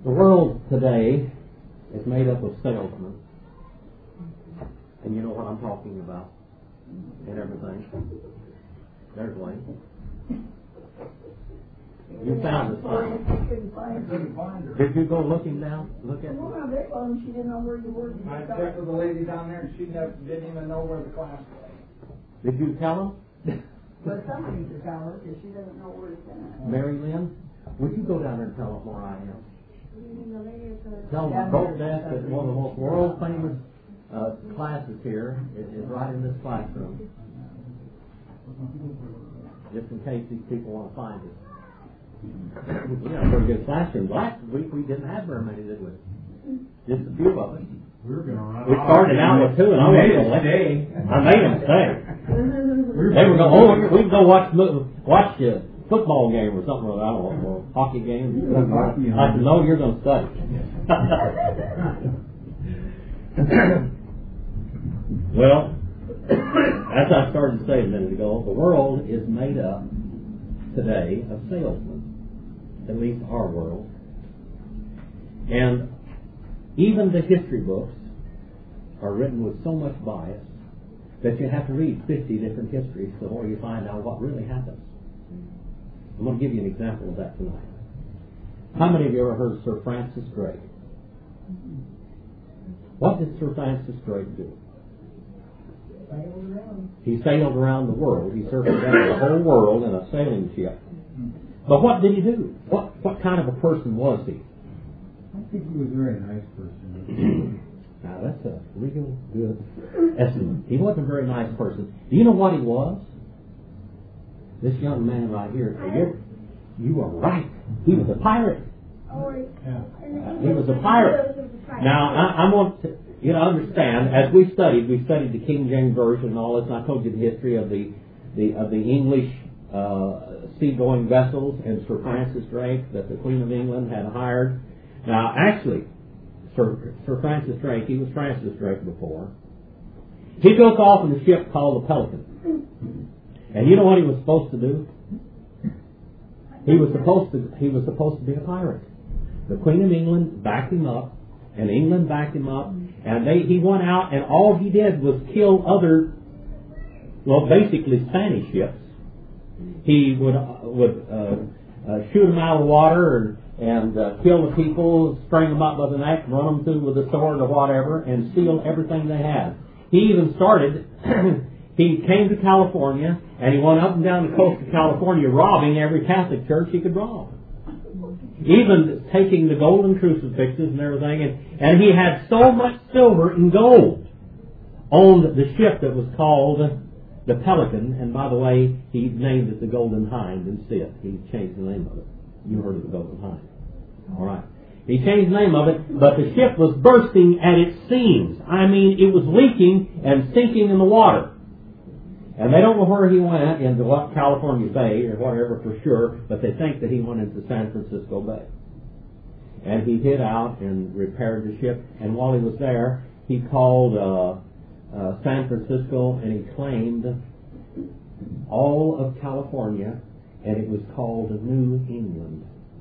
The world today is made up of salesmen. And you know what I'm talking about. And everything. There's Wayne. You found this sign. Did you go looking down? Look at it. She didn't know where you were. I checked with the lady down there, and she didn't even know where the class was. Did you tell him? But somebody to tell her because she doesn't know where to send it. Mary Lynn, would you go down there and tell them where I am? Tell them both desk that one of the most world famous classes here is right in this classroom. Just in case these people want to find it. We got a pretty good classroom. Last week we didn't have very many, did we? Just a few of us. We started out with two, and I made them stay. I made them stay. They were going, we can go watch a football game or something, or I don't know, or hockey game. I said, no, you're going to study. Well, as I started to say a minute ago, the world is made up today of salesmen, at least our world. And even the history books are written with so much bias that you have to read 50 different histories before you find out what really happens. I'm going to give you an example of that tonight. How many of you ever heard of Sir Francis Drake? What did Sir Francis Drake do? He sailed around the world. He circumvented the whole world in a sailing ship. But what did he do? What kind of a person was he? I think he was a very nice person. Now that's a real good estimate. He wasn't a very nice person. Do you know what he was? This young man right here, you are right. He was a pirate. He was a pirate. Now I want you to understand. As we studied the King James Version and all this, and I told you the history of the English seagoing vessels and Sir Francis Drake that the Queen of England had hired. Now, actually, Sir Francis Drake, he was Francis Drake before. He goes off in a ship called the Pelican. And you know what he was supposed to do? He was supposed to be a pirate. The Queen of England backed him up, and England backed him up, and he went out, and all he did was kill other, basically Spanish ships. He would shoot them out of the water and kill the people, string them up by the neck, run them through with a sword or whatever, and steal everything they had. He even started, he came to California, and he went up and down the coast of California robbing every Catholic church he could rob. Even taking the golden crucifixes and everything, and he had so much silver and gold on the ship that was called the Pelican, and by the way, he named it the Golden Hind instead. He changed the name of it. You heard of the Golden Hind. All right. He changed the name of it, but the ship was bursting at its seams. I mean, it was leaking and sinking in the water. And they don't know where he went, into what California Bay or whatever for sure, but they think that he went into San Francisco Bay. And he hid out and repaired the ship, and while he was there, he called San Francisco, and he claimed all of California, and it was called New England.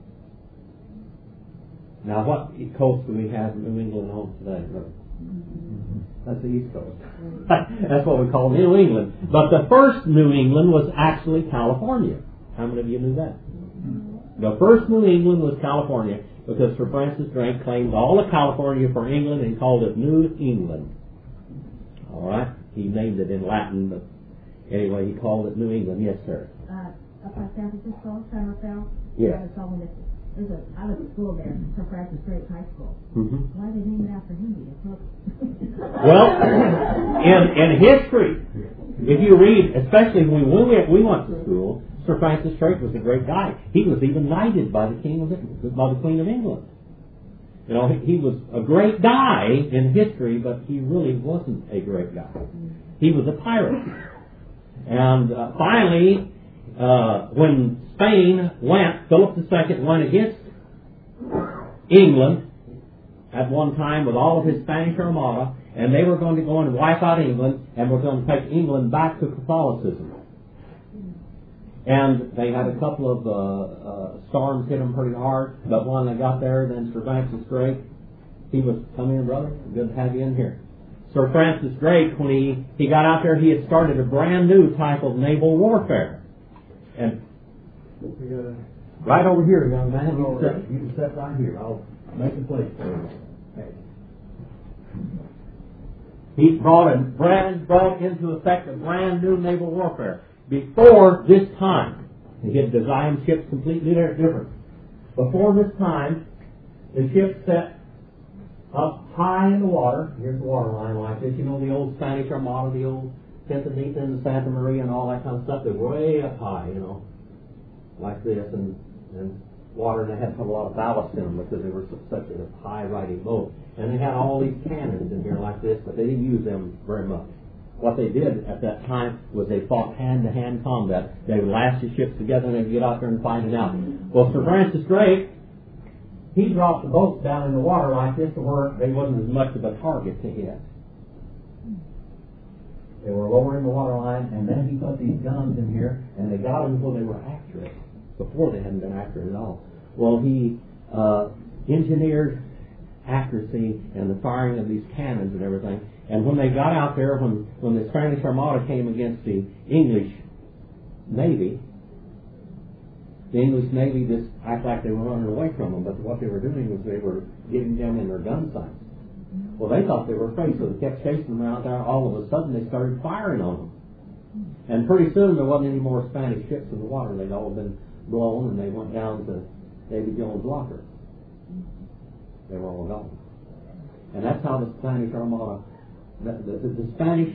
Now, what coast do we have New England on today? That's the East Coast. That's what we call New England. But the first New England was actually California. How many of you knew that? The first New England was California because Sir Francis Drake claimed all of California for England and called it New England. All right? He named it in Latin, but anyway, he called it New England. Yes, sir. Up by San Francisco, San Rafael. Yeah. I went to school there, Sir Francis Drake High School. Mm-hmm. Why did they name it after him? Well, in history, if you read, especially when we went to school, Sir Francis Drake was a great guy. He was even knighted by the Queen of England. You know, he was a great guy in history, but he really wasn't a great guy. He was a pirate. And finally, when Spain Philip II went against England at one time with all of his Spanish Armada, and they were going to go and wipe out England, and were going to take England back to Catholicism. And they had a couple of storms hit them pretty hard, but when they got there, then Sir Francis Drake, he was, come in, brother, good to have you in here. Sir Francis Drake, when he got out there, he had started a brand new type of naval warfare. And right over here, young man, you can sit right here. I'll make a place for you. Okay. He brought into effect a brand new naval warfare. Before this time, he had designed ships completely different. Before this time, the ships set up high in the water. Here's the water line like this. You know the old Spanish Armada, the old Centenita and Santa Maria and all that kind of stuff. They're way up high, you know, like this, and water, and they had to put a lot of ballast in them because they were such a high riding boat. And they had all these cannons in here like this, but they didn't use them very much. What they did at that time was they fought hand-to-hand combat. They would lash the ships together and they'd get out there and fight it out. Well, Sir Francis Drake, he dropped the boats down in the water like this to where they wasn't as much of a target to hit. They were lowering the water line, and then he put these guns in here, and they got them until they were accurate. Before they hadn't been accurate at all. Well, he engineered accuracy and the firing of these cannons and everything. And when they got out there, when the Spanish Armada came against the English Navy just acted like they were running away from them. But what they were doing was they were getting them in their gun sights. Well, they thought they were afraid, so they kept chasing them out there. All of a sudden, they started firing on them. And pretty soon, there wasn't any more Spanish ships in the water. They'd all been blown, and they went down to Davy Jones' locker. They were all gone. And that's how the Spanish Armada, the Spanish,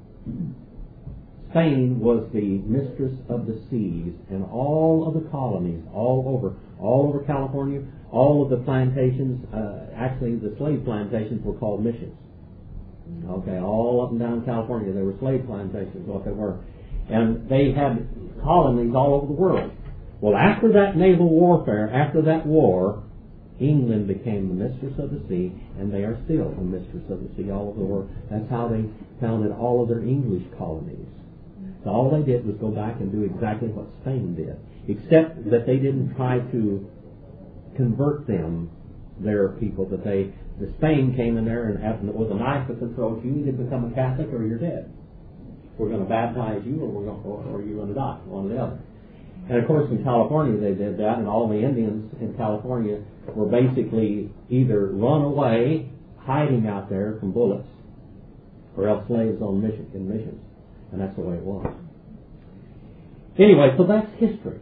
Spain was the mistress of the seas, and all of the colonies, all over California, all of the plantations, actually the slave plantations were called missions. Okay, all up and down California, there were slave plantations, what they were. And they had colonies all over the world. Well, after that naval warfare, after that war, England became the mistress of the sea, and they are still the mistress of the sea all over the world. That's how they founded all of their English colonies. So all they did was go back and do exactly what Spain did, except that they didn't try to convert them, their people, but the Spain came in there and with a knife at the throat, you either become a Catholic or you're dead. We're going to baptize you, or you're going to die, one or the other. And of course, in California they did that, and all the Indians in California were basically either run away, hiding out there from bullets, or else slaves on in missions, and that's the way it was. Anyway, so that's history.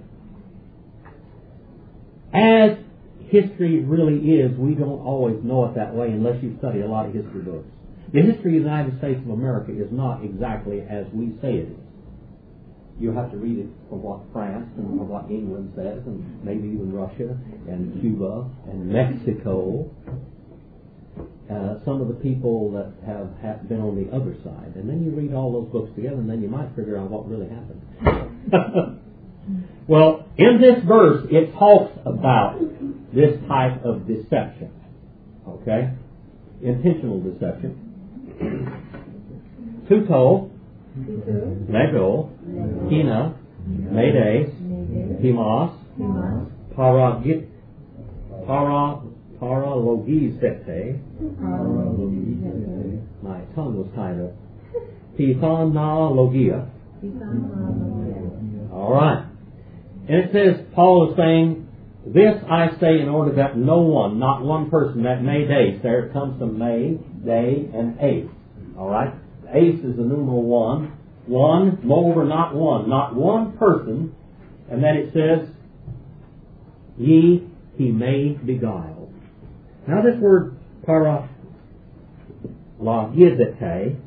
As history really is, we don't always know it that way unless you study a lot of history books. The history of the United States of America is not exactly as we say it is. You have to read it from what France and from what England says, and maybe even Russia and Cuba and Mexico. Some of the people that have been on the other side. And then you read all those books together, and then you might figure out what really happened. Well, in this verse, it talks about this type of deception. Okay? Intentional deception. Tuto, Lego, Hina, Mayday, Himas, Paralogisete. My tongue was tied up. Pithanologia. All right. And it says, Paul is saying, this I say in order that no one, not one person, that Mayday, there it comes from May, day, and ace. All right? Ace is the numeral one. One, moreover, not one person. And then it says, he may beguile. Now this word, paralogizete,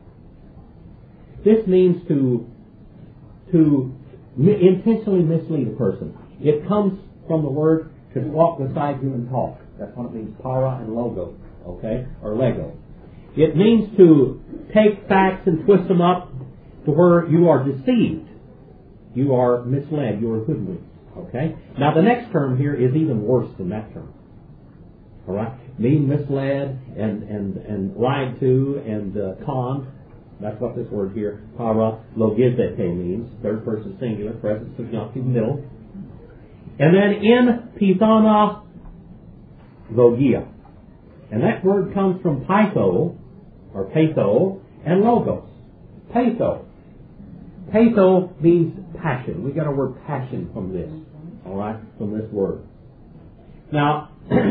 this means to intentionally mislead a person. It comes from the word to walk beside you and talk. That's what it means, para and logo, okay, or lego. It means to take facts and twist them up to where you are deceived. You are misled. You are hoodwinked, okay? Now the next term here is even worse than that term. All right? Being misled and lied to and conned That's what this word here, paralogizete, means. Third person singular, present subjunctive, middle. And then in pithana logia. And that word comes from paitho, or patho, and logos. Patho. Patho means passion. We got our word passion from this. All right? From this word. Now,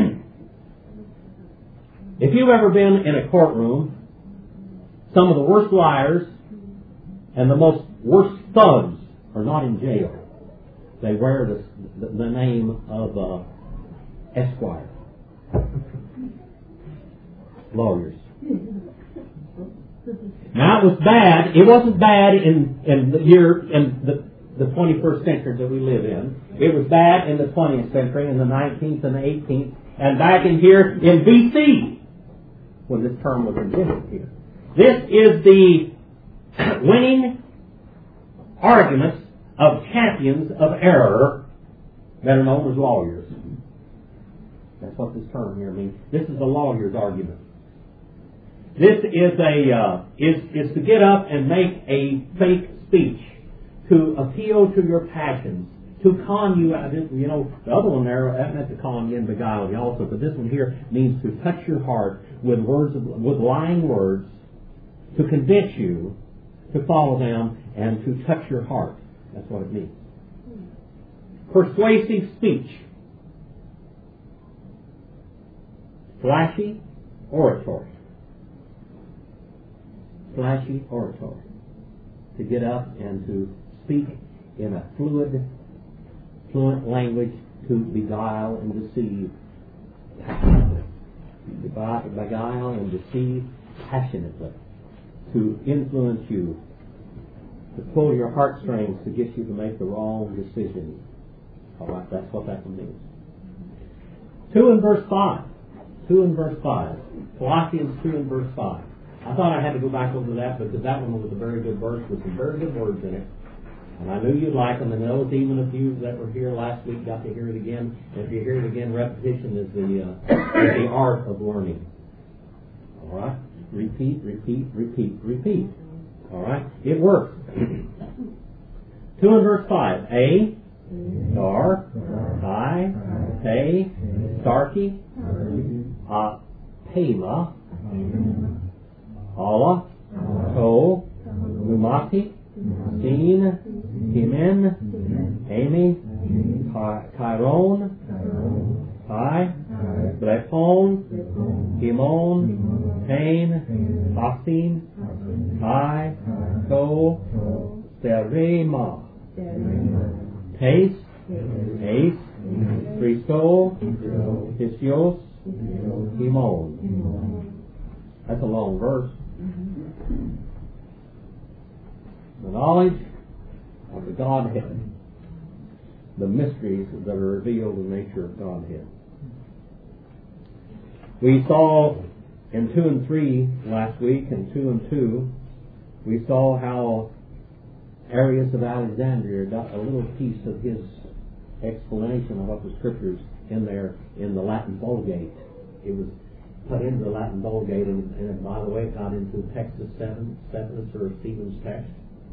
if you've ever been in a courtroom, some of the worst liars and the most worst thugs are not in jail. They wear the name of Esquire. Lawyers. Now it was bad. It wasn't bad in the 21st century that we live in. It was bad in the 20th century, in the 19th and the 18th, and back in here in BC, when this term was invented here. This is the winning arguments of champions of error that are known as lawyers. That's what this term here means. This is the lawyer's argument. This is is to get up and make a fake speech, to appeal to your passions, to con you out. You know, the other one there, that meant to con you and beguile you also, but this one here means to touch your heart with with lying words, to convince you to follow them and to touch your heart. That's what it means. Persuasive speech. Flashy oratory. Flashy oratory. To get up and to speak in a fluent language to beguile and deceive passionately. Beguile and deceive passionately. To influence you. To pull your heartstrings to get you to make the wrong decision. Alright, that's what that means. 2 and verse 5. 2 and verse 5. Colossians 2 and verse 5. I thought I had to go back over that because that one was a very good verse with some very good words in it. And I knew you'd like them, and those even of you that were here last week got to hear it again. And if you hear it again, repetition is the art of learning. All right? Repeat, repeat, repeat, repeat. All right? It works. 2 and verse 5. A, Dar, I, Te, Starkey, Pema, Allah, To, Numati, Sin, Himen, Amy, Chiron, Pi, Brepon, Himon, Pain, Asin, Kai, To, Serema, Taste, Ace, Christo, Hisios, Himon. That's a long verse. The knowledge of the Godhead, the mysteries that are revealed in the nature of Godhead. We saw in 2 and 3 last week, and 2 and 2, we saw how Arius of Alexandria got a little piece of his explanation of what the Scriptures in there in the Latin Vulgate. It was put into the Latin Vulgate, and by the way, it got into Texas Stephanus or Stephen's text.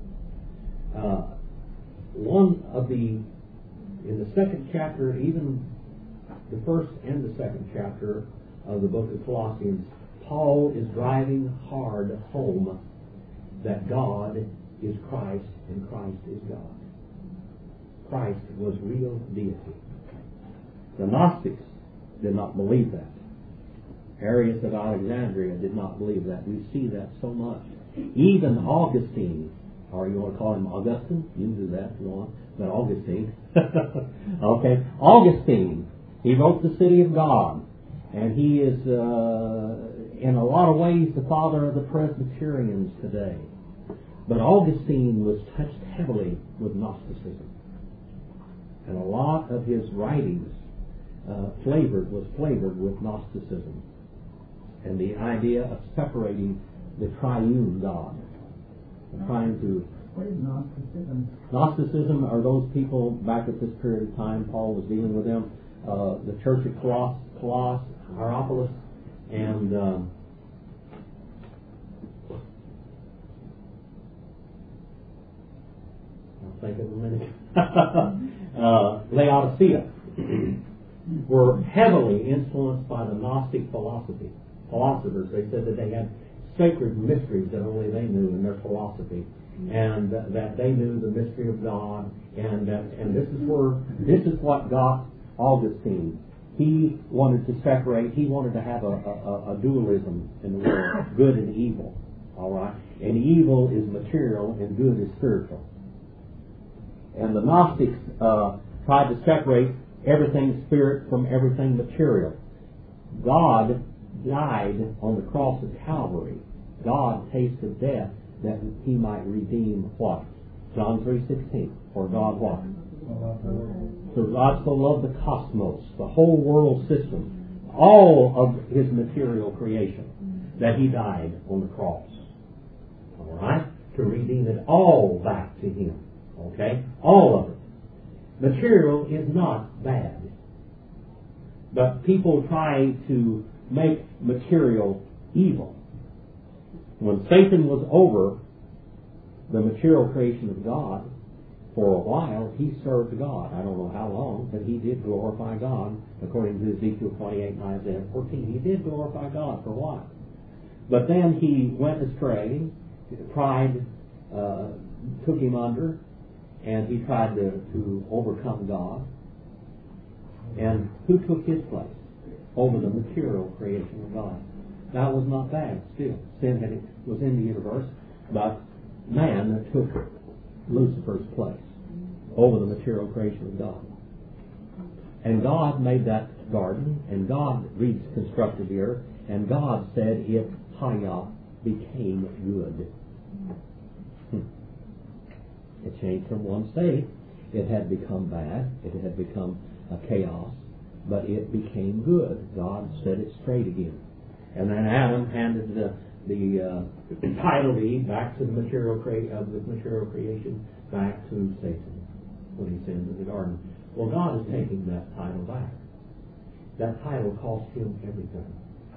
In the second chapter, even the first and the second chapter of the book of Colossians, Paul is driving hard home that God is Christ and Christ is God. Christ was real deity. The Gnostics did not believe that. Arius of Alexandria did not believe that. We see that so much. Even Augustine, or you want to call him Augustine? You can do that if you want. But Augustine. Okay. Augustine, he wrote The City of God. And he is, in a lot of ways, the father of the Presbyterians today. But Augustine was touched heavily with Gnosticism. And a lot of his writings was flavored with Gnosticism. And the idea of separating the triune God. Trying to... What is Gnosticism? Gnosticism are those people back at this period of time. Paul was dealing with them. The church at Colossus, Hierapolis, and think of a minute. Laodicea were heavily influenced by the Gnostic philosophers. They said that they had sacred mysteries that only they knew in their philosophy, and that they knew the mystery of God, and this is what got Augustine. He wanted to separate. He wanted to have a dualism in the world, good and evil. All right, and evil is material and good is spiritual. And the Gnostics tried to separate everything spirit from everything material. God died on the cross of Calvary. God tasted death that He might redeem what? John 3:16. For God what? So God so loved the cosmos, the whole world system, all of His material creation, that He died on the cross. All right? To redeem it all back to Him. Okay? All of it. Material is not bad. But people try to make material evil. When Satan was over the material creation of God, for a while he served God. I don't know how long, but he did glorify God. According to Ezekiel 28 and Isaiah 14, he did glorify God for a while. But then he went astray. Pride took him under, and he tried to overcome God. And who took his place over the material creation of God? That was not bad still. Sin was in the universe, but man took Lucifer's place over the material creation of God. And God made that garden, and God reconstructed the earth, and God said it, Haya, became good. It changed from one state. It had become bad. It had become a chaos, but it became good. God set it straight again. And then Adam handed the title deed back to the material creation back to Satan when he sinned in the garden. Well, God is taking that title back. That title cost him everything.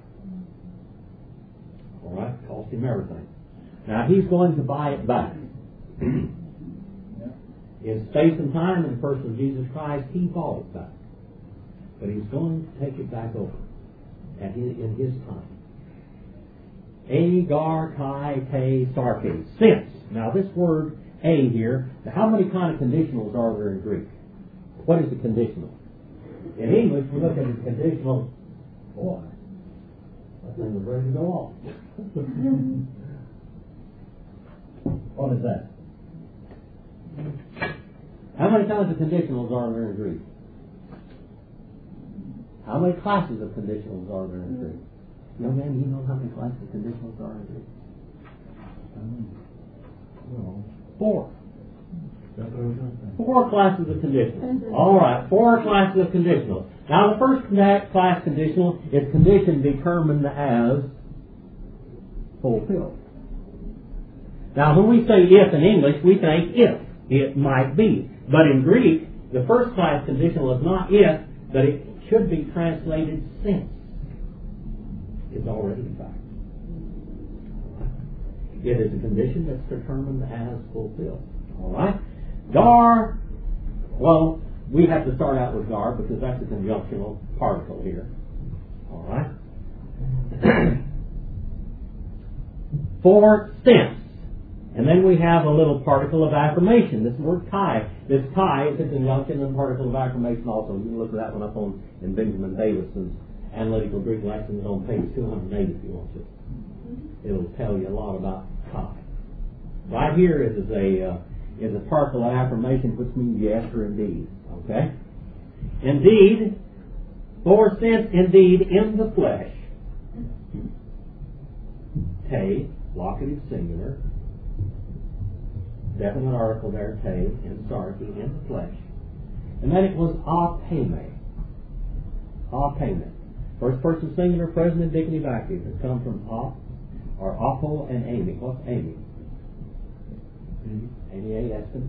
All right, cost him everything. Now he's going to buy it back. In space and time, in the person of Jesus Christ, he bought it back. But he's going to take it back over in his time. Agar, Kai, Te, Sarke. Since. Now this word a here, how many kind of conditionals are there in Greek? What is a conditional? In English, we look at a conditional. Boy, that thing was ready to go off. What is that? How many kinds of conditionals are there in Greek? How many classes of conditionals are there in Greek? Young man, you know how many classes of conditionals are in Greek? Four. 4 classes of conditionals. All right, 4 classes of conditionals. Now, the first class conditional is condition determined as fulfilled. Now, when we say if in English, we think if. It might be. But in Greek, the first class conditional is not if, but it should be translated since. It's already a fact. It is a condition that's determined as fulfilled. All right? Gar, well, we have to start out with gar because that's a conjunctional particle here. All right? For since. And then we have a little particle of affirmation. This word kai. This kai is a conjunction and particle of affirmation also. You can look that one up in Benjamin Davison's Analytical Greek Lessons on page 208 if you want to. It'll tell you a lot about kai. Right here is a particle of affirmation, which means yes or indeed. Okay? Indeed, for since indeed in the flesh. Te, locative singular. Definite article there, te, in sarki, in the flesh. And then it was apeme. Apeme. First person singular, present indicative active. It comes from ap, or apo and amy. What's amy? Amy, Eston.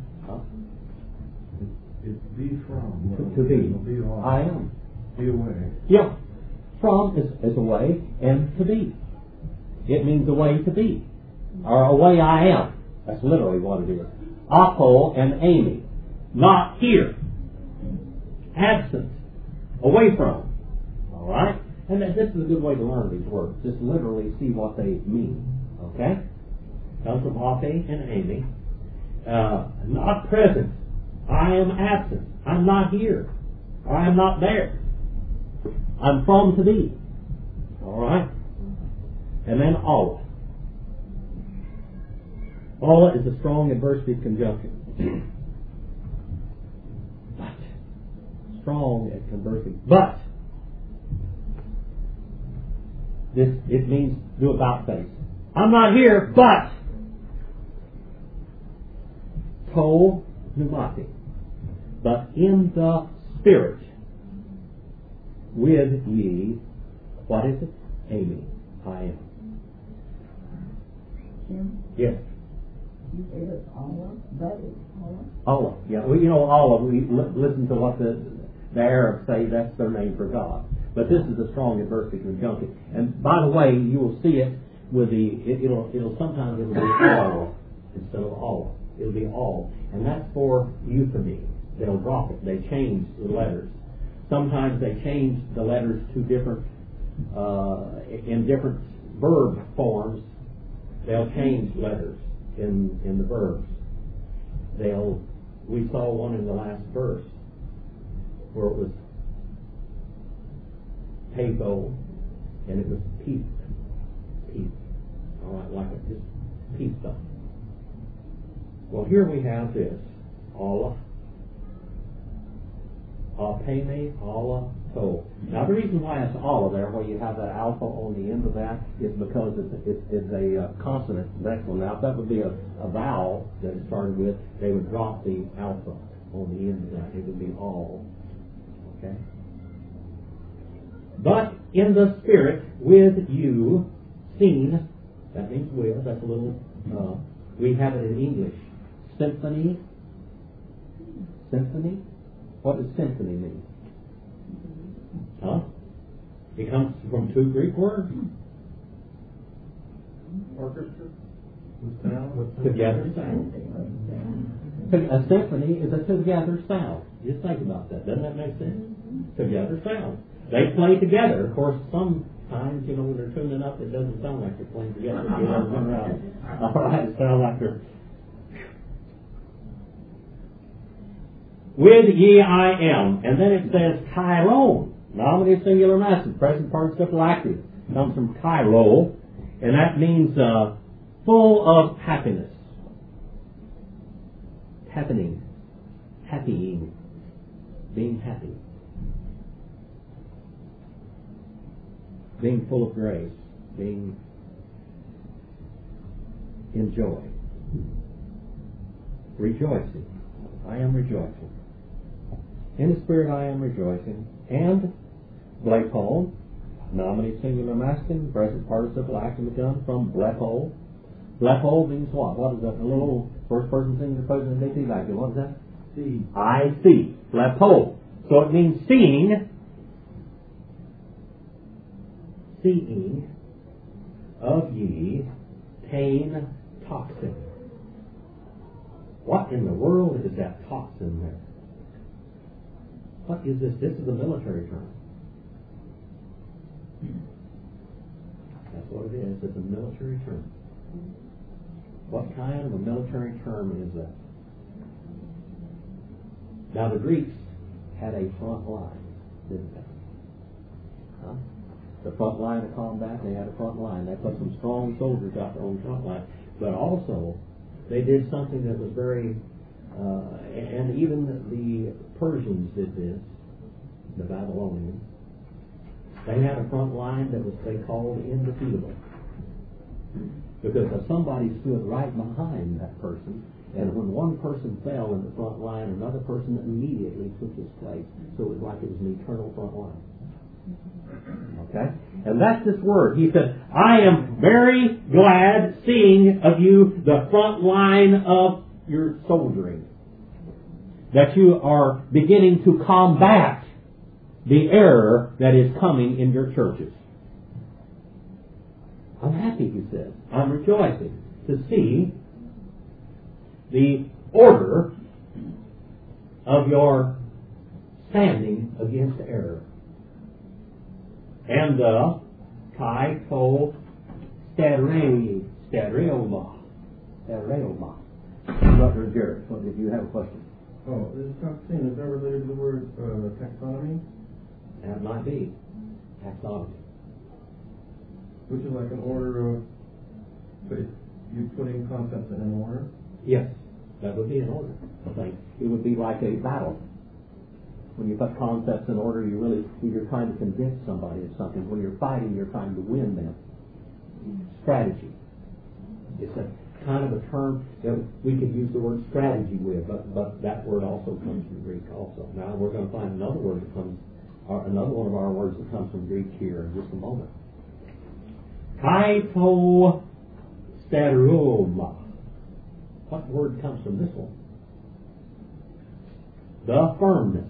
It's be from. To be. I am. Be away. Yeah. From is a way, and to be. It means a way to be. Or a way I am. That's literally what it is. Apo and Amy. Not here. Absent. Away from. All right? And this is a good way to learn these words. Just literally see what they mean. Okay? Comes from Ape and Amy. Not present. I am absent. I'm not here. Or I am not there. I'm from to thee. All right? And then Allah. Allah is a strong adversity conjunction. But. Strong adversity. But. It means do about face. I'm not here, but. To pneumatic. But in the Spirit. With ye. What is it? Amy. I am. Jim, Yes. you say it's Allah, but it's Allah. Allah. Yeah. Well, you know, Allah, we listen to what the Arabs say, that's their name for God. But this is a strong adversity conjunction. And by the way, you will see it with it'll sometimes be all instead of all. It'll be all. And that's for euphony. They'll drop it. They change the letters. Sometimes they change the letters to different, in different verb forms. They'll change letters in the verbs. We saw one in the last verse where it was Pego, and it was peace. All right, like it, just peace stuff. Well, here we have this. Allah, Apene, Allah, To. Now, the reason why it's Allah there, where you have that alpha on the end of that, is because it's a consonant vowel. Now, if that would be a vowel that it started with, they would drop the alpha on the end of that. It would be all. Okay? But in the Spirit, with you, seen, that means with, that's a little, we have it in English. Symphony. Symphony? What does symphony mean? Huh? It comes from two Greek words. Orchestra. Together sound. A symphony is a together sound. Just think about that. Doesn't that make sense? Together sound. They play together. Of course, sometimes, when they're tuning up, it doesn't sound like they're playing together. All right, it sounds like they're... With ye I am. And then it says Chiron. Nominative singular masculine. Present participle active. Comes from Chiro. And that means full of happiness. Happening. Happying. Being happy. Being full of grace. Being in joy. Rejoicing. I am rejoicing. In the Spirit I am rejoicing. And blepo, nominative singular masculine, present participle active begun from blepo. Blepo means what? What is that? A little first person singular present indicative active. What is that? See. I see. Blepo. So it means seeing. Seeing of ye pain toxin. What in the world is that toxin there? What is this? This is a military term. That's what it is. It's a military term. What kind of a military term is that? Now the Greeks had a front line, didn't they? Huh? The front line of combat, they had a front line. They put some strong soldiers out there on the front line. But also, they did something that was very, and even the Persians did this, the Babylonians. They had a front line that was, they called indefeatable. Because if somebody stood right behind that person, and when one person fell in the front line, another person immediately took his place. So it was like it was an eternal front line. Okay? And that's this word. He said, I am very glad seeing of you the front line of your soldiering. That you are beginning to combat the error that is coming in your churches. I'm happy, he says. I'm rejoicing to see the order of your standing against error. And the kai to stereoma. Dr. Jarrett, did you have a question? Oh, this is Constantine. Is that related to the word taxonomy? That might be taxonomy. Which is like an order of, but you putting concepts in an order? Yes, that would be an order. I think it would be like a battle. When you put concepts in order, you're trying to convince somebody of something. When you're fighting, you're trying to win them. Strategy. It's a kind of a term that we could use the word strategy with, but that word also comes from Greek also. Now we're going to find another word that comes, another one of our words that comes from Greek here in just a moment. Kaito steroma. What word comes from this one? The firmness.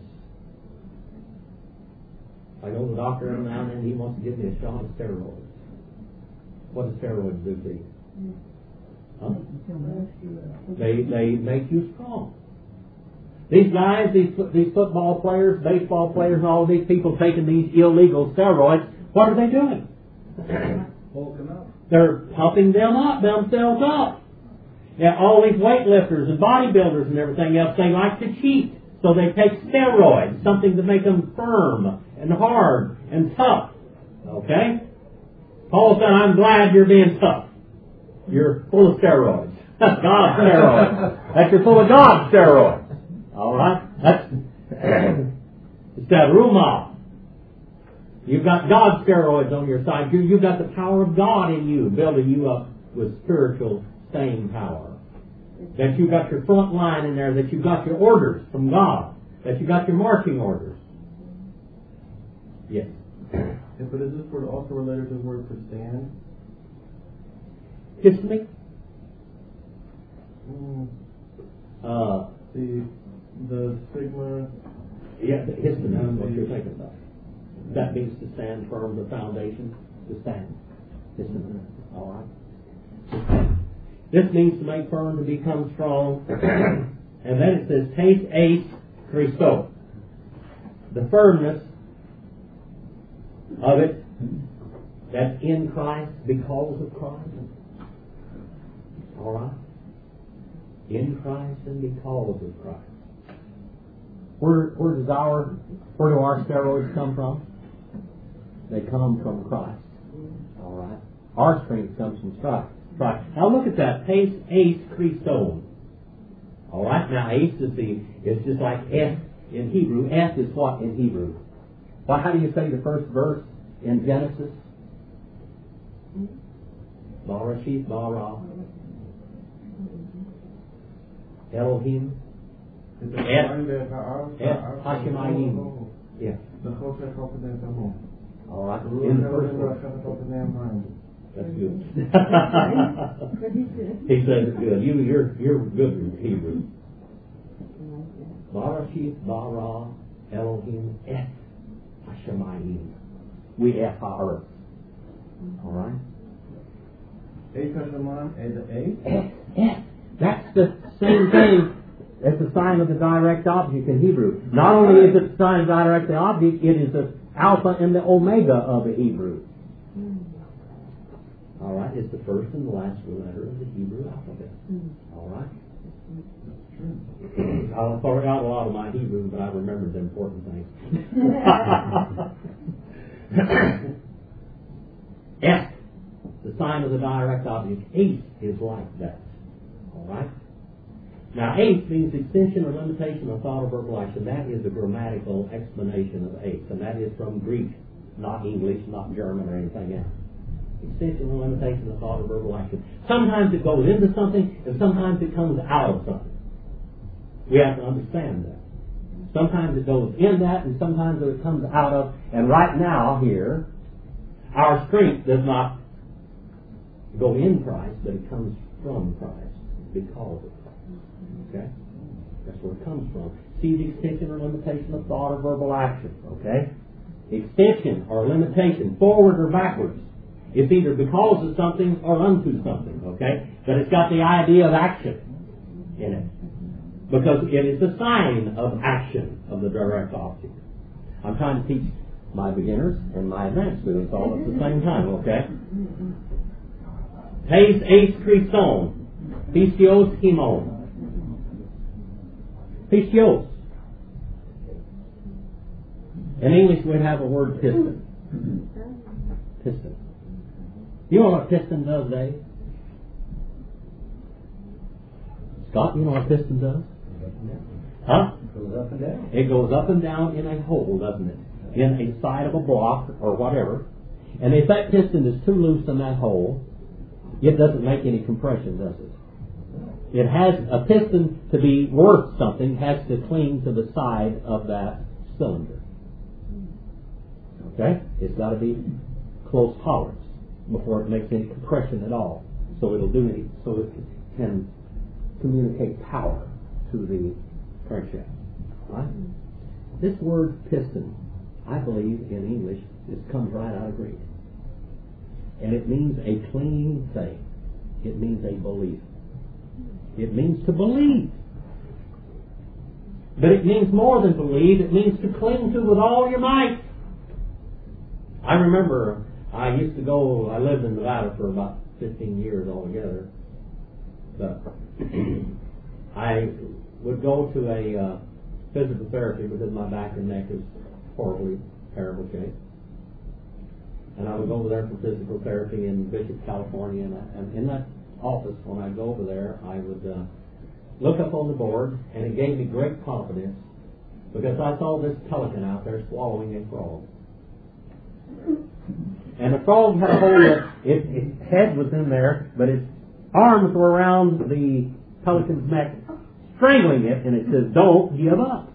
I go to the doctor every now and then, he wants to give me a shot of steroids. What do steroids do to you? Huh? They make you strong. These guys, these football players, baseball players, and all of these people taking these illegal steroids, what are they doing? Bulking up. They're pumping themselves up. Yeah, all these weightlifters and bodybuilders and everything else, they like to cheat. So they take steroids, something to make them firm and hard and tough. Okay? Paul said, I'm glad you're being tough. You're full of steroids. God steroids. That you're full of God steroids. All right? That's steruma. You've got God steroids on your side. You've got the power of God in you, building you up with spiritual staying power. That you've got your front line in there, that you've got your orders from God, that you've got your marching orders. Yes. Yeah, but is this word also related to the word for stand? Histemi? The sigma. Yeah, the histemi is what you're thinking about. That means to stand firm, the foundation, to stand. Histemi. All right. This means to make firm, to become strong. And then it says, taste, ace, Christo. The firmness of it, that's in Christ, because of Christ. All right? In Christ and because of Christ. Where do our steroids come from? They come from Christ. All right? Our strength comes from Christ. Right. Now look at that. Taste, ace, Christo. All right. Now ace it's just like F in Hebrew. F is what in Hebrew? Well, how do you say the first verse in Genesis? Barashith, Bara, Elohim, F, Hashemayim. Yeah. All right. In the first verse. That's good. He says it's good. You're good in Hebrew. Barashith, Bara, Elohim, Et, Hashemayim. We F our earth. All right. That's the same thing as the sign of the direct object in Hebrew. Not only is it the sign of the direct object, it is the Alpha and the Omega of the Hebrew. All right, it's the first and the last letter of the Hebrew alphabet. All right. I forgot a lot of my Hebrew, but I remembered the important things. F, the sign of the direct object. Ace is like that. All right. Now, ace means extension or limitation of thought or verbal action. That is the grammatical explanation of ace, and that is from Greek, not English, not German, or anything else. Extension or limitation of thought or verbal action. Sometimes it goes into something, and sometimes it comes out of something. We have to understand that. Sometimes it goes in that, and sometimes it comes out of. And right now, here, our strength does not go in Christ, but it comes from Christ, because of Christ. Okay? That's where it comes from. See the extension or limitation of thought or verbal action. Okay? Extension or limitation, forward or backwards. It's either because of something or unto something, okay? But it's got the idea of action in it. because it is a sign of action of the direct object. I'm trying to teach my beginners and my advanced students all at the same time, okay? Tes eis Christon, pistios himon. Pistios. In English we'd have a word piston. Piston. You know what a piston does, Dave? Scott, you know what a piston does? Huh? It goes up and down. It goes up and down in a hole, doesn't it? In a side of a block or whatever. And if that piston is too loose in that hole, it doesn't make any compression, does it? It has a piston to be worth something, has to cling to the side of that cylinder. Okay? It's got to be close tolerance before it makes any compression at all. So it can communicate power to the crankshaft. Right? This word piston, I believe in English, this comes right out of Greek. And it means a clinging faith. It means a belief. It means to believe. But it means more than believe. It means to cling to with all your might. I remember I lived in Nevada for about 15 years altogether. But I would go to a physical therapy because my back and neck is horribly terrible shape. And I would go over there for physical therapy in Bishop, California. And in that office, when I go over there, I would look up on the board, and it gave me great confidence because I saw this pelican out there swallowing a frog. And the frog had a hold of its head was in there, but its arms were around the pelican's neck, strangling it, and it says, "Don't give up."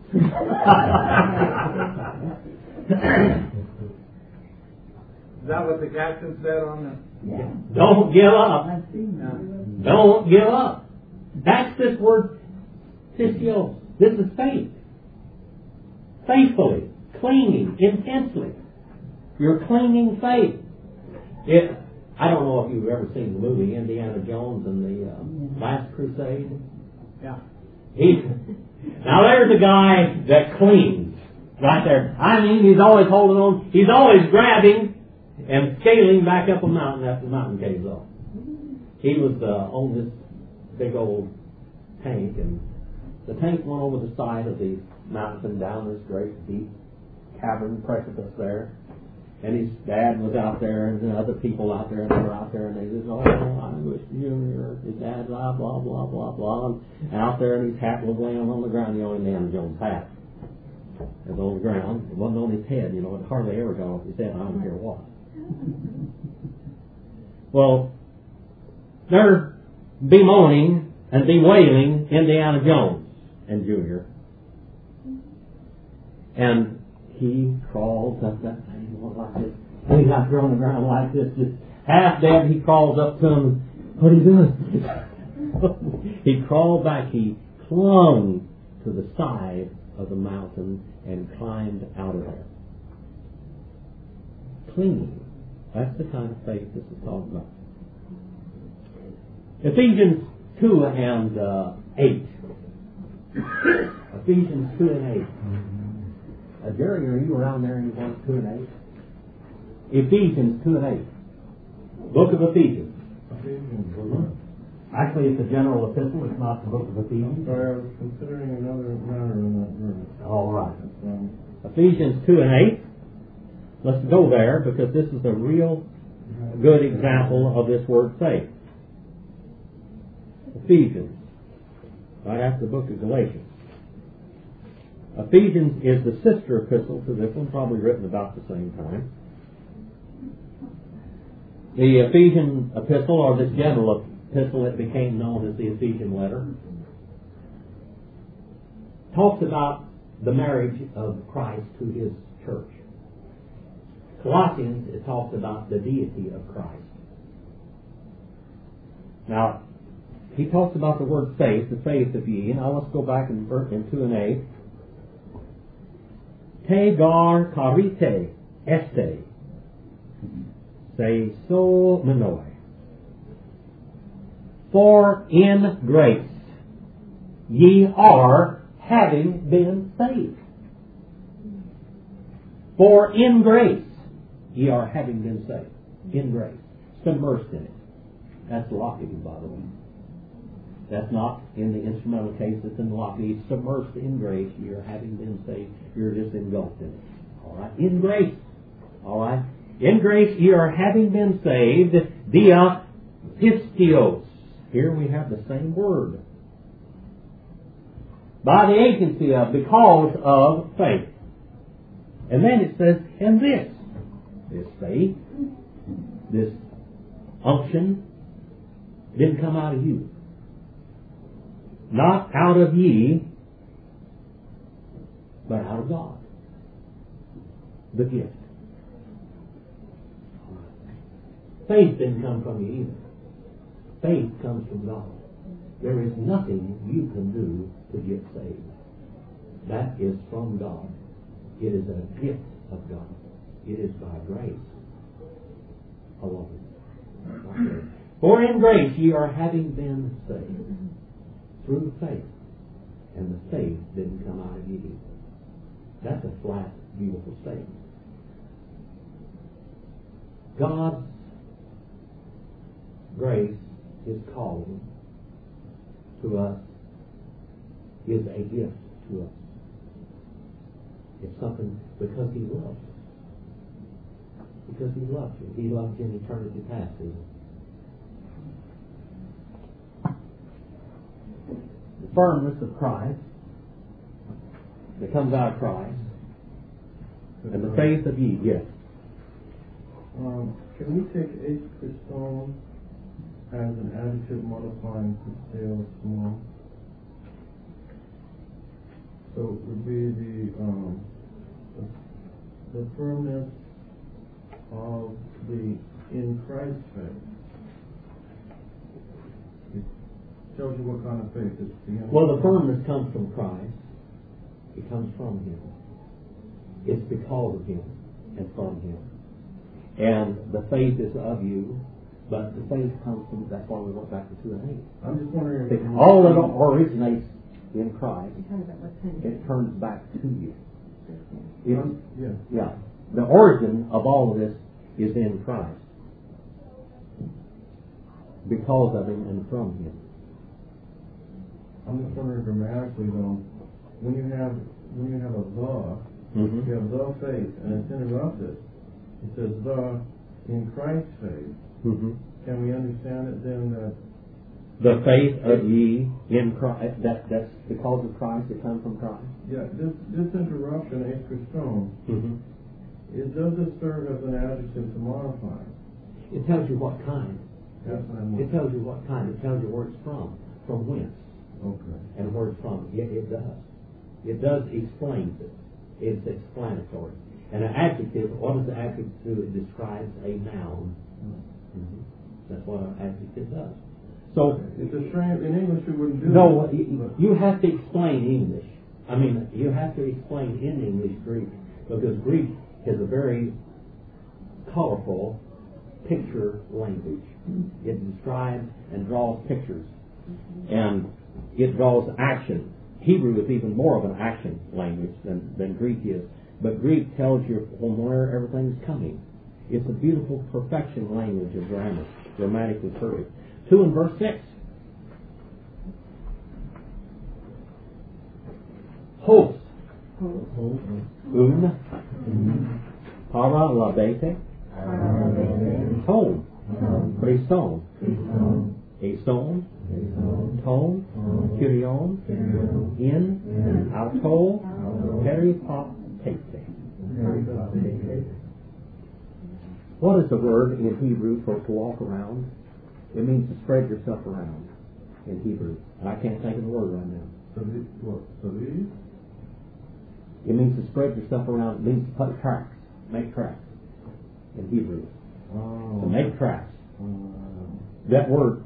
Is that what the captain said on the... Yeah. Don't give up. I've seen that. Don't give up. That's this word, pistios. This is faith. Faithfully, clinging, intensely. Your clinging faith. I don't know if you've ever seen the movie Indiana Jones and the Last Crusade. Yeah. Now there's a guy that clings right there. I mean, he's always holding on. He's always grabbing and scaling back up a mountain after the mountain caves off. He was on this big old tank, and the tank went over the side of the mountain down this great deep cavern precipice there. And his dad was out there, and the other people out there, and they were out there, and they just, "Oh, I wish Junior," his dad, blah, blah, blah, blah, blah. And out there, and his hat was laying on the ground, Indiana Jones' hat. It was on the ground. It wasn't on his head, it hardly ever got off his head, I don't care what. Well, they're bemoaning and bewailing Indiana Jones and Junior. And he crawls up that thing like this. He's out there on the ground like this, just half dead. He crawls up to him. "What are you doing?" He crawled back. He clung to the side of the mountain and climbed out of there. Clinging. That's the kind of faith this is talking about. Ephesians 2 and 8. Ephesians 2 and 8. Jerry, are you around there in 2 and 8? Ephesians 2 and 8. Book of Ephesians. Actually, it's a general epistle. It's not the book of Ephesians. Sorry, I was considering another matter in that verse. All right. Ephesians 2 and 8. Let's go there because this is a real good example of this word faith. Ephesians. Right after the book of Galatians. Ephesians is the sister epistle to this one, probably written about the same time. The Ephesian epistle, or this general epistle that became known as the Ephesian letter, talks about the marriage of Christ to His church. Colossians, it talks about the deity of Christ. Now, he talks about the word faith, the faith of ye. Now let's go back in 2 and 8. Te gar karite este se so menoi. For in grace ye are having been saved. For in grace ye are having been saved. In grace. Submersed in it. That's located, by the way. That's not in the instrumental case, it's in the located. It's submersed in grace. You're having been saved. You're just engulfed in it. Alright? In grace. Alright? In grace ye are having been saved via pistios. Here we have the same word. By the agency of, because of faith. And then it says, and this faith, this unction, didn't come out of you. Not out of ye, but out of God. The gift. Faith didn't come from you either. Faith comes from God. There is nothing you can do to get saved. That is from God. It is a gift of God. It is by grace alone. For in grace ye are having been saved through faith. And the faith didn't come out of you. That's a flat, beautiful statement. God's grace, His calling to us, is a gift to us. It's something because He loves us. Because He loves you. He loved you in eternity past, didn't He? The firmness of Christ that comes out of Christ, and the faith of ye. Yes. Can we take H Christon as an adjective modifying pisteo small? So it would be the firmness of the in Christ faith. It tells you what kind of faith it's. Well, the firmness comes from Christ. It comes from Him. It's because of Him and from Him. And the faith is of you, but the faith comes from, that's why we went back to 2 and 8. I'm just wondering. All of it originates in Christ. It turns back to you. Yeah. The origin of all of this is in Christ. Because of Him and from Him. I'm just wondering grammatically though, when you have a the, you have the faith and it's interrupted. It says the in Christ's faith. Can we understand it then that the faith of ye in Christ, that's because of Christ, it comes from Christ? Yeah, this interruption, H Christon, does this serve as an adjective to modify? It tells you what kind. That's what I'm It tells you what kind. It tells you where it's from whence, okay. and where it's from. Yeah, it does. It does explain it. It's explanatory. And an adjective, what does the adjective do? It describes a noun. That's what an adjective does. So it's a strange, in English we wouldn't do no, that. you have to explain English. I mean, you have to explain in English Greek, because Greek is a very colorful picture language. It describes and draws pictures, and it draws action. Hebrew is even more of an action language than Greek is, but Greek tells you from where everything's coming. It's a beautiful perfection language of grammar, grammatically perfect. 2 and verse 6. Host. Para labete. Tone. Briston. Ason. Tone. Kyrion. In. Auto. Peripatete. What is the word in Hebrew for to walk around? It means to spread yourself around in Hebrew. And I can't think of the word right now. It means to spread yourself around. It means to put tracks. Make tracks in Hebrew. To make tracks. That word,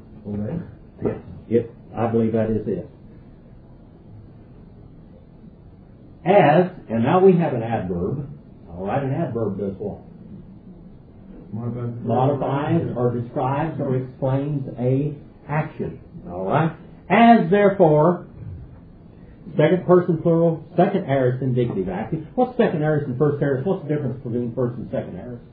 I believe that is it. As, and now we have an adverb. Alright, an adverb does what? Modifies or describes or explains a action. Alright? As therefore Second person plural, second aorist indicative active. What's second aorist and first aorist? What's the difference between first and second aorist?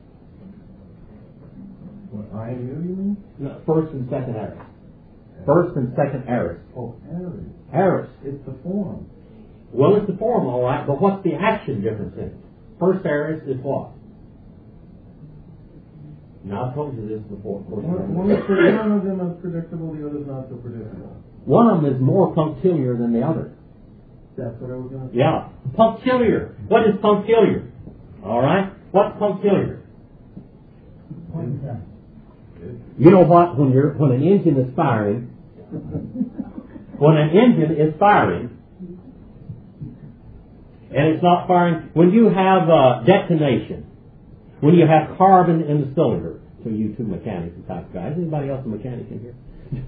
What, I and you mean? No, first and second aorist. First and second aorist. Oh, aorist. Aorist. It's the form. Well, it's the form, all right, but what's the action difference in it? First aorist is what? Now, I've told you this before. One of them is predictable, the other is not so predictable. One of them is more punctiliar than the other. That's what I was going to say. Yeah. Punctiliar. What is punctiliar? All right? What's punctiliar? You know what? When an engine is firing, and it's not firing, when you have detonation, when you have carbon in the cylinder, so you two mechanics type guys, anybody else a mechanic in here?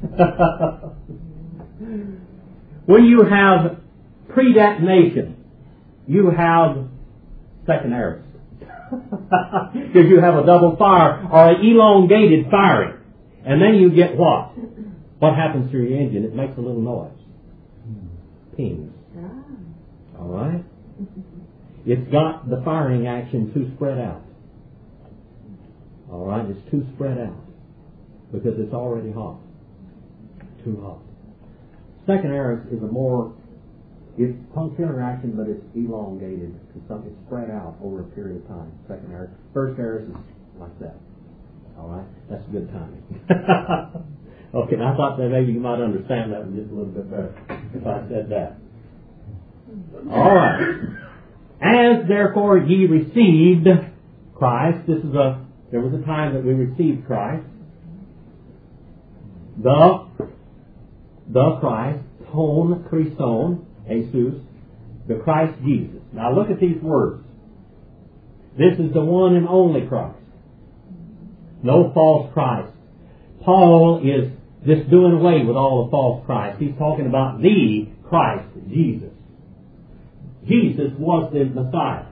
When you have pre-detonation, you have second aorist. Because you have a double fire or an elongated firing. And then you get what? What happens to your engine? It makes a little noise. Pings. All right? It's got the firing action too spread out. All right? It's too spread out. Because it's already hot. Too hot. Second aorist is it's punctiliar action, but it's elongated. It's spread out over a period of time. Second aorist. First aorist is like that. All right? That's good timing. Okay, now I thought that maybe you might understand that just a little bit better if I said that. All right. As therefore ye received Christ, there was a time that we received Christ. The Christ, ton Christon, Jesus, the Christ Jesus. Now look at these words. This is the one and only Christ. No false Christ. Paul is just doing away with all the false Christ. He's talking about the Christ Jesus. Jesus was the Messiah.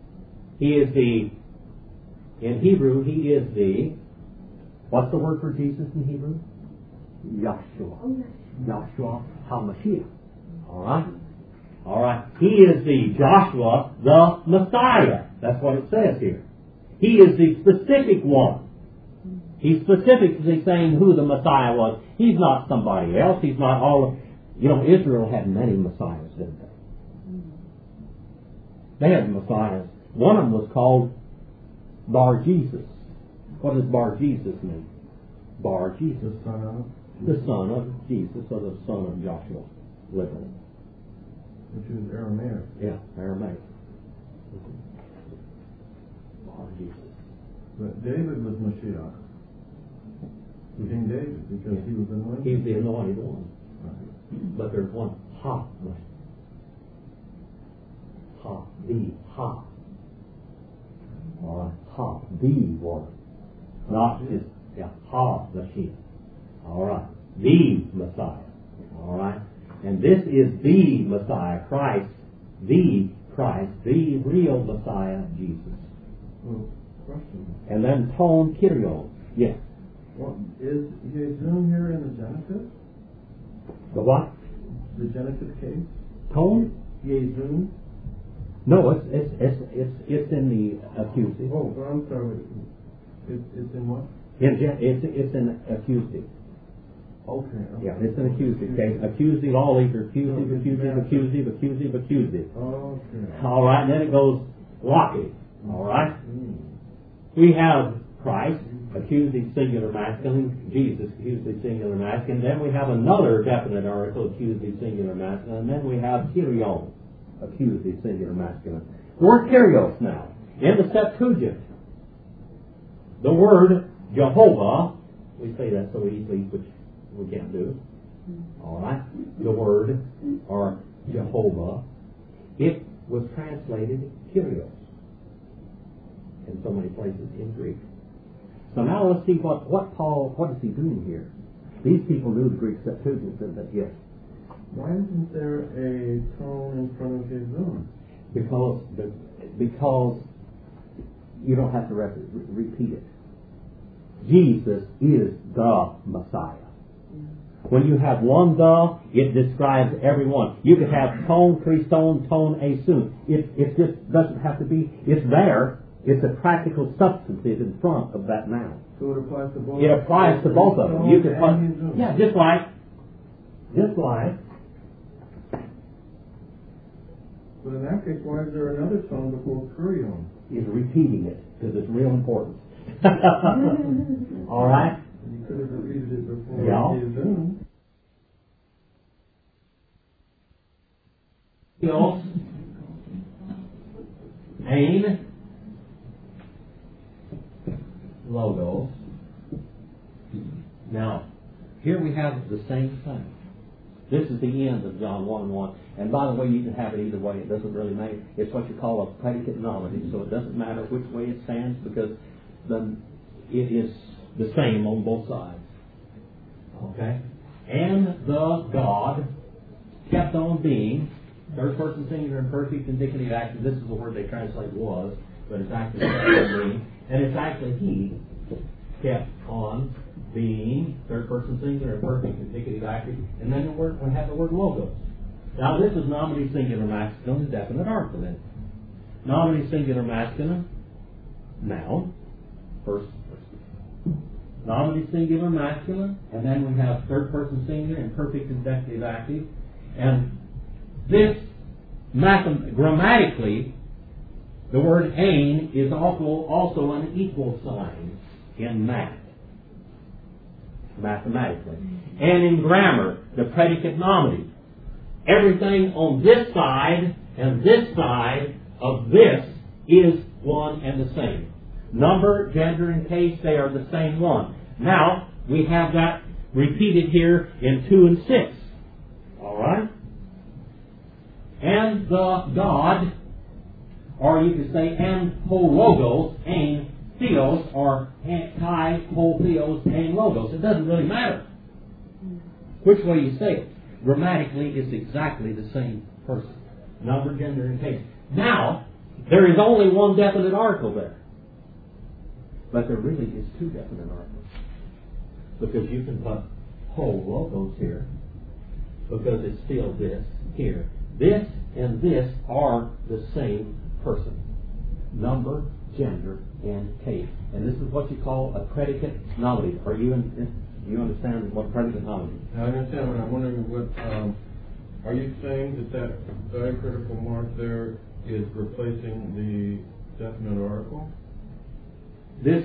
In Hebrew, he is what's the word for Jesus in Hebrew? Yahshua. Yahshua HaMashiach. All right. He is the Joshua, the Messiah. That's what it says here. He is the specific one. He's specifically saying who the Messiah was. He's not somebody else. He's not Israel had many Messiahs, didn't they? They had Messiahs. One of them was called Bar Jesus. What does Bar Jesus mean? Bar Jesus. The son of Jesus, or the son of Joshua, literally. Which is Aramaic. Yeah, Aramaic. Bar Jesus. But David was Mashiach. King David, because he was anointed. He's the anointed one. Right. But there's one the one. Not just, Mashiach. All right. The Messiah. All right. And this is the Messiah, Christ, the real Messiah, Jesus. Well, question. And then ton Kyrios. Yes. Well, is Yezun here in the genitive? The what? The genitive case? Ton? Yezun? No, it's in the accusative. Oh, I'm sorry. It's in what? It's in accusative. Okay. Yeah, it's an accusative case. Accusative, all these are accusative. Okay. All right, and then it goes locative. All right? We have Christ, accusative singular masculine, Jesus, accusative singular masculine. Then we have another definite article, accusative singular masculine. And then we have Kyrios, accusative singular masculine. The word Kyrios now. In the Septuagint, the word Jehovah, we say that so easily, which we can't do. All right? The word, or Jehovah, it was translated Kyrios in so many places in Greek. So now let's see what is he doing here? These people knew the Greek Septuagint, didn't they? Yes. Why isn't there a tone in front of Yezun? Because you don't have to repeat it. Jesus is the Messiah. When you have one the, it describes every one. You could have tone, Christon, tone, asun. It just doesn't have to be, it's there. It's a practical substantive in front of that noun. So it applies to both. It applies to both of them. You could put, yeah, just like. But in that case, why is there another tone before kurion? Is repeating it because it's real important. All right. You could have repeated it before. Yeah. Theos, Ain, Logos. Now, here we have the same thing. This is the end of John 1:1. And by the way, you can have it either way. It doesn't really matter. It's what you call a predicate nominative, so it doesn't matter which way it stands because then it is the same on both sides. Okay? And the God kept on being, third person singular and perfect indicative active. This is the word they translate was, but it's actually kept on being. And it's actually he kept on being, third person singular and perfect indicative active. And then we have the word logos. Now this is nominative singular masculine, the definite article then. Nominative singular masculine, noun, first person. Nominative singular masculine, and then we have third person singular and perfect indicative active. And this, grammatically, the word ain is also an equal sign in math. Mathematically. And in grammar, the predicate nominative. Everything on this side and this side of this is one and the same. Number, gender, and case, they are the same one. Now, we have that repeated here in 2 and 6. Alright? And the God, or you could say, and ho logos, and theos, or kai, ho theos, and logos. It doesn't really matter which way you say it. Grammatically, it's exactly the same person. Number, gender, and case. Now, there is only one definite article there. But there really is 2 definite articles. Because you can put whole logos here. Because it's still this here. This and this are the same person. Number, gender, and case. And this is what you call a predicate nominative. Do you understand what predicate nominative is? I understand, but I'm wondering are you saying that diacritical mark there is replacing the definite article? This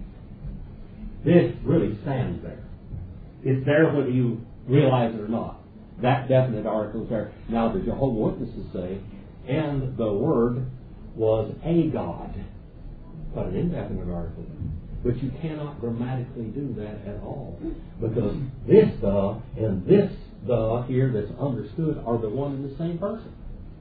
really stands there. It's there whether you realize it or not. That definite article is there. Now the Jehovah's Witnesses say, and the Word was a God. But an indefinite article. But you cannot grammatically do that at all. Because this the and this the here that's understood are the one and the same person.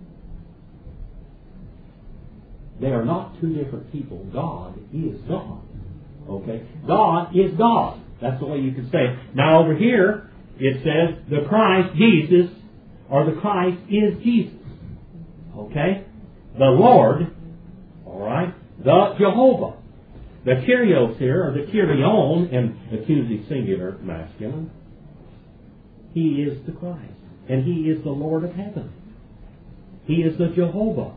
They are not 2 different people. God is God. Okay? God is God. That's the way you can say it. Now over here, it says the Christ, Jesus, or the Christ is Jesus. Okay? The Lord, alright, the Jehovah. The Kyrios here, or the Kyrion, in accusative singular masculine, he is the Christ. And he is the Lord of heaven. He is the Jehovah.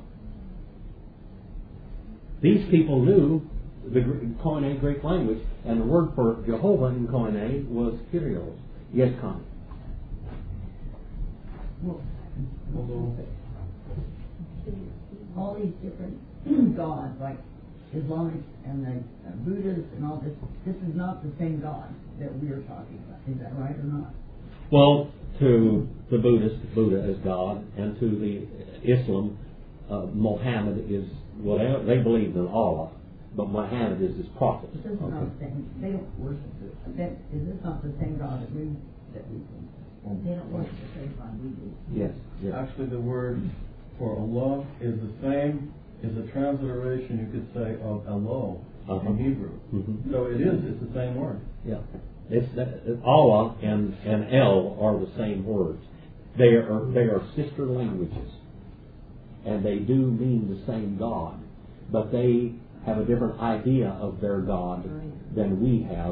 These people knew the Koine Greek language, and the word for Jehovah in Koine was Kyrios. Yes, Connie. All these different gods, like Islamic and the Buddhists and all this is not the same God that we're talking about. Is that right or not? Well, to the Buddhists, Buddha is God, and to the Islam, Muhammad is, well, they believe in Allah, but Muhammad is his prophet. This is not the same. They don't worship this. Is this not the same God that we they don't worship the same God we do? Yes. Actually, the word for Allah is the same, is a transliteration, you could say, of Elul in Hebrew. Mm-hmm. So it's the same word. Yeah. Allah and El are the same words. They are sister languages. And they do mean the same God. But they have a different idea of their God than we have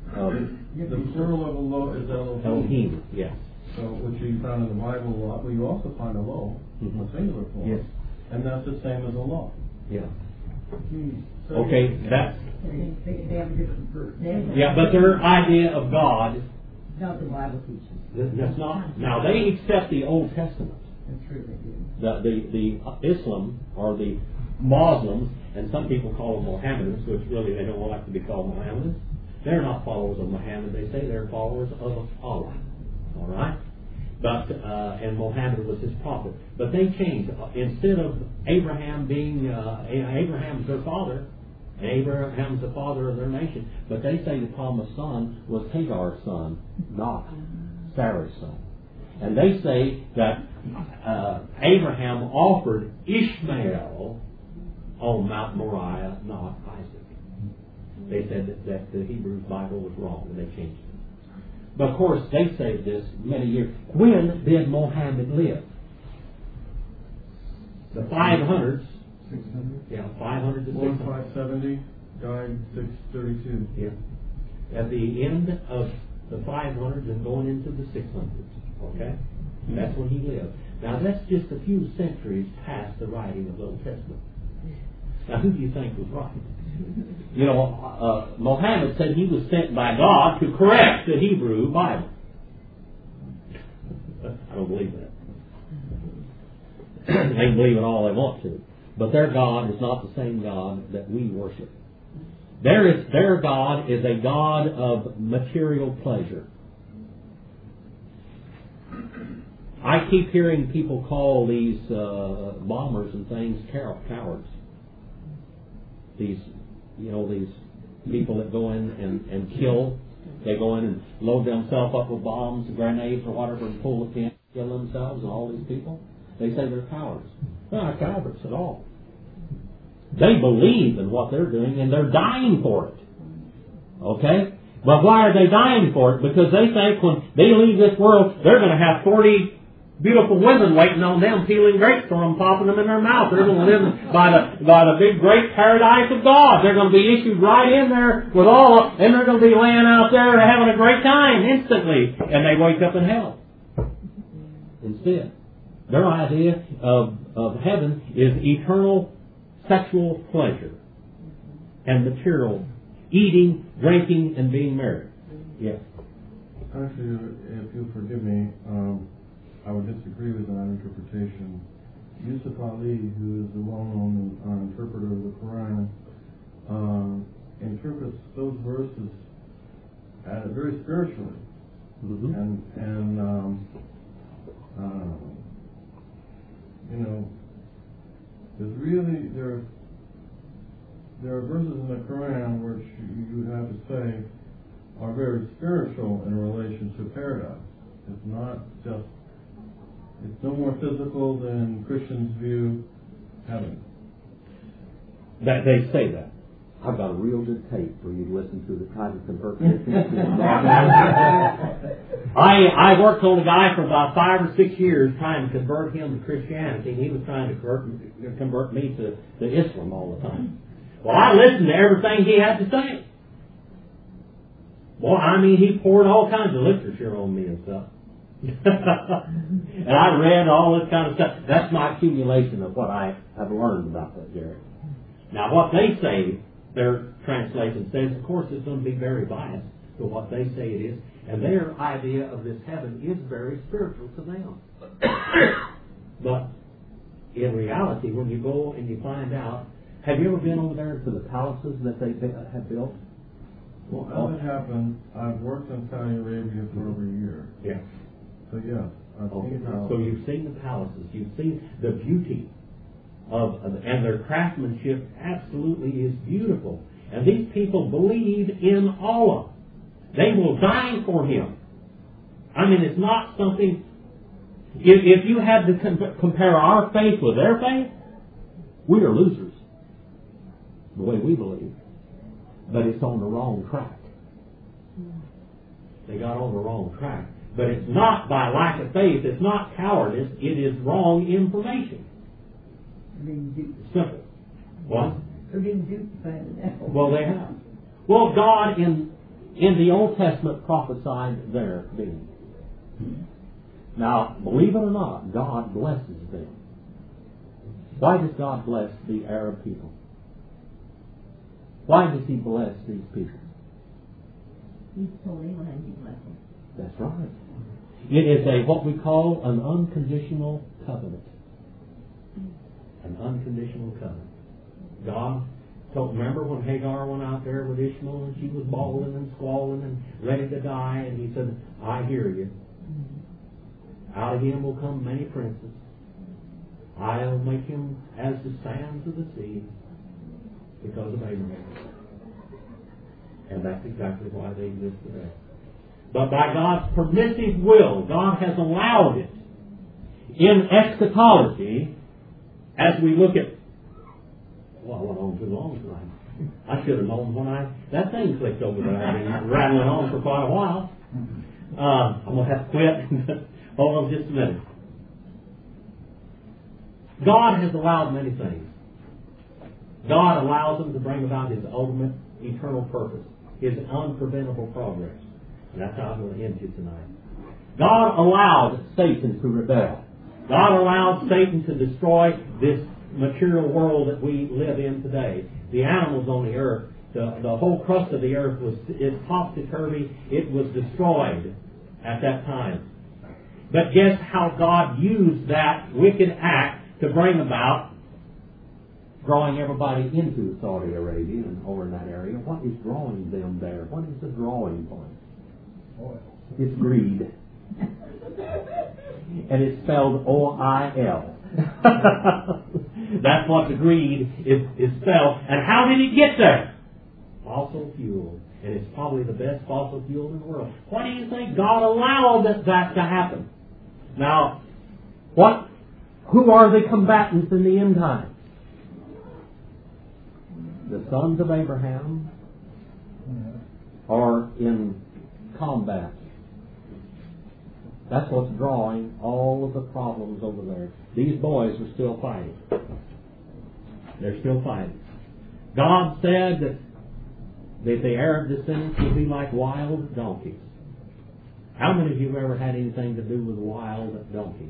The plural of Elo is Elohim. Elohim, yes. So, which you find in the Bible a lot, but you also find Elo, a singular form. Yes. And that's the same as Allah. Yeah. So Okay, that's... They have a different version. Yeah, but their idea of God, Not the Bible teaches. that's not... Now, they accept the Old Testament. That's true, they do. The Islam, or the Muslims, and some people call them Mohammedans, which really they don't like to be called Mohammedans. They're not followers of Muhammad. They say they're followers of Allah. All right? But and Muhammad was his prophet. But they changed. Instead of Abraham being Abraham's their father, Abraham's the father of their nation, but they say the promised son was Hagar's son, not Sarah's son. And they say that Abraham offered Ishmael on Mount Moriah, not Isaac. They said that the Hebrew Bible was wrong, and they changed it. But of course, they say this many years. When did Muhammad live? The 500s. 600? Yeah, 500 to born 600. 570, died 632. Yeah. At the end of the 500s and going into the 600s. Okay? That's when he lived. Now, that's just a few centuries past the writing of the Old Testament. Now, who do you think was right? You know, Muhammad said he was sent by God to correct the Hebrew Bible. I don't believe that. They can believe it all they want to. But their God is not the same God that we worship. Their God is a God of material pleasure. I keep hearing people call these bombers and things cowards. These people that go in and kill. They go in and load themselves up with bombs, grenades, or whatever, and pull the pin, kill themselves, and all these people. They say they're cowards. They're not cowards at all. They believe in what they're doing, and they're dying for it. Okay? But why are they dying for it? Because they think when they leave this world, they're going to have 40 beautiful women waiting on them, peeling grapes for them, popping them in their mouth. They're going to live by the big great paradise of God. They're going to be issued right in there with all, and they're going to be laying out there having a great time instantly, and they wake up in hell instead. Their idea of heaven is eternal sexual pleasure and material eating, drinking, and being married. Yes. Actually, if you'll forgive me, I would disagree with that interpretation. Yusuf Ali, who is the well-known interpreter of the Quran, interprets those verses very spiritually. Mm-hmm. And you know, there are verses in the Quran which you would have to say are very spiritual in relation to paradise. It's no more physical than Christians view heaven. That they say that. I've got a real good tape for you to listen to try to convert Christians. I worked on a guy for about 5 or 6 years trying to convert him to Christianity, and he was trying to convert me to Islam all the time. Well, I listened to everything he had to say. Well, I mean, he poured all kinds of literature on me and stuff. And I read all this kind of stuff. That's my accumulation of what I have learned about that, Jerry. Now, what they say, their translation says, of course, it's going to be very biased to what they say it is. And their idea of this heaven is very spiritual to them. But in reality, when you go and you find out, have you ever been over there to the palaces that they have built? Well, as it happened, I've worked in Saudi Arabia for over a year. Yeah. So yes, I've seen palaces. So you've seen the palaces, you've seen the beauty and their craftsmanship absolutely is beautiful. And these people believe in Allah. They will die for Him. I mean, it's not something. If you had to compare our faith with their faith, we are losers. The way we believe, but it's on the wrong track. They got on the wrong track. But it's not by lack of faith. It's not cowardice. It is wrong information. Simple. What? They're being duped by the devil. Well, they have. Well, God in in the Old Testament prophesied their being. Now, believe it or not, God blesses them. Why does God bless the Arab people? Why does He bless these people? He's told Abraham to bless him. That's right. It is what we call an unconditional covenant. An unconditional covenant. God remember when Hagar went out there with Ishmael and she was bawling and squalling and ready to die, and He said, I hear you. Out of him will come many princes. I'll make him as the sands of the sea because of Abraham. And that's exactly why they exist today. But by God's permissive will, God has allowed it. In eschatology, as we look at, well, I went on too long tonight. I should have known when that thing clicked over there. I've been rattling on for quite a while. I'm going to have to quit. Hold on just a minute. God has allowed many things. God allows them to bring about His ultimate eternal purpose, His unpreventable progress. And that's how I'm going to end you tonight. God allowed Satan to rebel. God allowed Satan to destroy this material world that we live in today. The animals on the earth, the whole crust of the earth was topsy-turvy. It was destroyed at that time. But guess how God used that wicked act to bring about drawing everybody into Saudi Arabia and over in that area? What is drawing them there? What is the drawing point? Oil. It's greed. And it's spelled O-I-L. That's what the greed is spelled. And how did it get there? Fossil fuel. And it's probably the best fossil fuel in the world. Why do you think God allowed that to happen? Now, who are the combatants in the end time? The sons of Abraham are in combat. That's what's drawing all of the problems over there. These boys are still fighting. They're still fighting. God said that the Arab descendants will be like wild donkeys. How many of you have ever had anything to do with wild donkeys?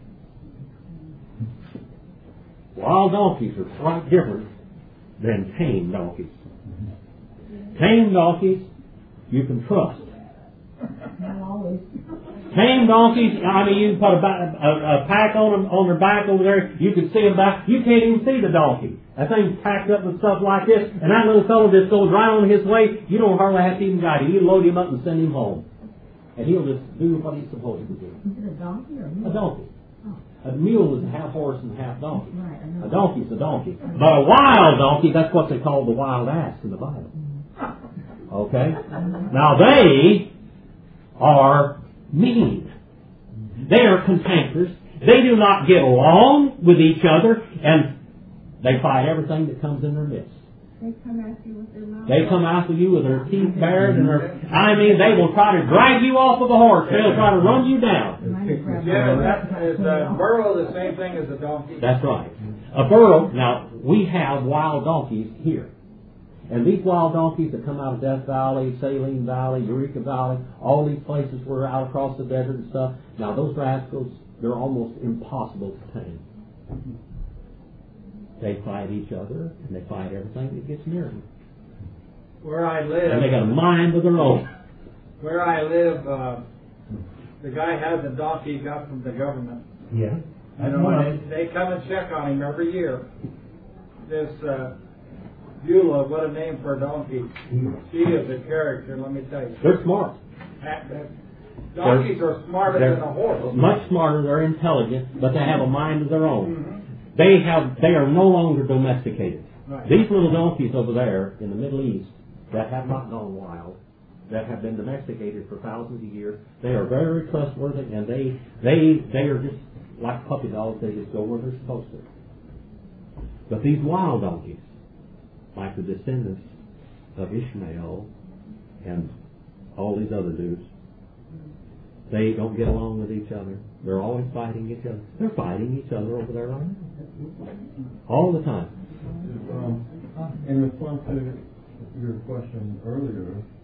Wild donkeys are quite different than tame donkeys. Tame donkeys you can trust. Not always. Tame donkeys, I mean, you can put a pack on their back over there. You can see them back. You can't even see the donkey. That thing's packed up with stuff like this, and that little fellow just goes right on his way. You don't hardly have to even guide him. You load him up and send him home. And he'll just do what he's supposed to do. Is it a donkey or a mule? A donkey. Oh. A mule is half horse and half donkey. Right, I know. A donkey's a donkey. But a wild donkey, that's what they call the wild ass in the Bible. Okay? Now they are mean. They are cantankerous. They do not get along with each other, and they fight everything that comes in their midst. They come after you with their mouth. They come after you with their teeth bared and they will try to drag you off of a horse. They'll try to run you down. Yeah, is a burro the same thing as a donkey? That's right. A burro, now, we have wild donkeys here. And these wild donkeys that come out of Death Valley, Saline Valley, Eureka Valley, all these places where out across the desert and stuff, now those rascals, they're almost impossible to tame. They fight each other, and they fight everything that gets near them. Where I live... And they got a mind of their own. Where I live, the guy has a donkey he got from the government. Yeah. They come and check on him every year. This Beulah, what a name for a donkey. She is a character, let me tell you. They're smart. Donkeys are smarter than a horse. Much smarter, they're intelligent, but they have a mind of their own. Mm-hmm. They are no longer domesticated. Right. These little donkeys over there in the Middle East that have not gone wild, that have been domesticated for thousands of years, they are very trustworthy, and they are just like puppy dogs. They just go where they're supposed to. But these wild donkeys, like the descendants of Ishmael and all these other dudes, they don't get along with each other. They're always fighting each other. They're fighting each other over there right now. All the time. In response to your question earlier,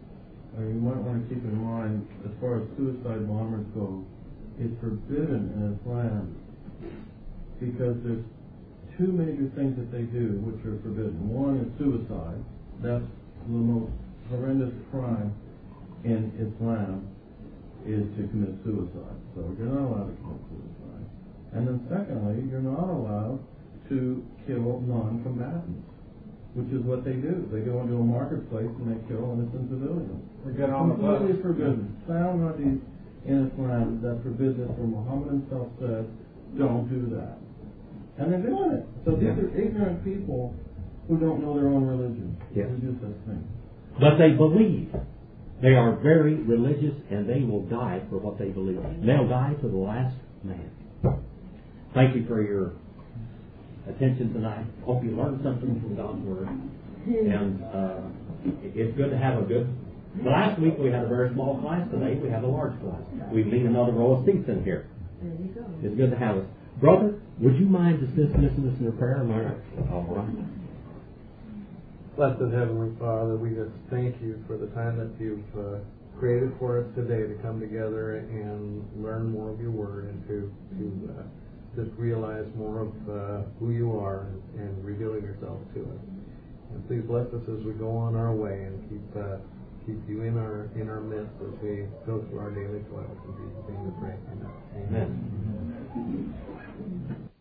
you might want to keep in mind, as far as suicide bombers go, it's forbidden in Islam because there's two major things that they do which are forbidden. One is suicide. That's the most horrendous crime in Islam, is to commit suicide. So you're not allowed to commit suicide. And then secondly, you're not allowed to kill non-combatants, which is what they do. They go into a marketplace and they kill innocent civilians. They get on the bus. Completely forbidden. Sound hadith in Islam that forbids it, where Muhammad himself said, don't do that. And they're doing it. So these are ignorant people who don't know their own religion. Yes. Who do such things. But they believe. They are very religious, and they will die for what they believe. They'll die to the last man. Thank you for your attention tonight. Hope you learned something from God's Word. And it's good to have a good... Last week we had a very small class. Today we have a large class. We need another row of seats in here. There you go. It's good to have us. Brother, would you mind dismissing us in a prayer? All right. Blessed Heavenly Father, we just thank you for the time that you've created for us today to come together and learn more of your Word and to just realize more of who you are and revealing yourself to us. And please bless us as we go on our way and keep you in our midst as we go through our daily toils. In Jesus' name we pray. Amen. Amen.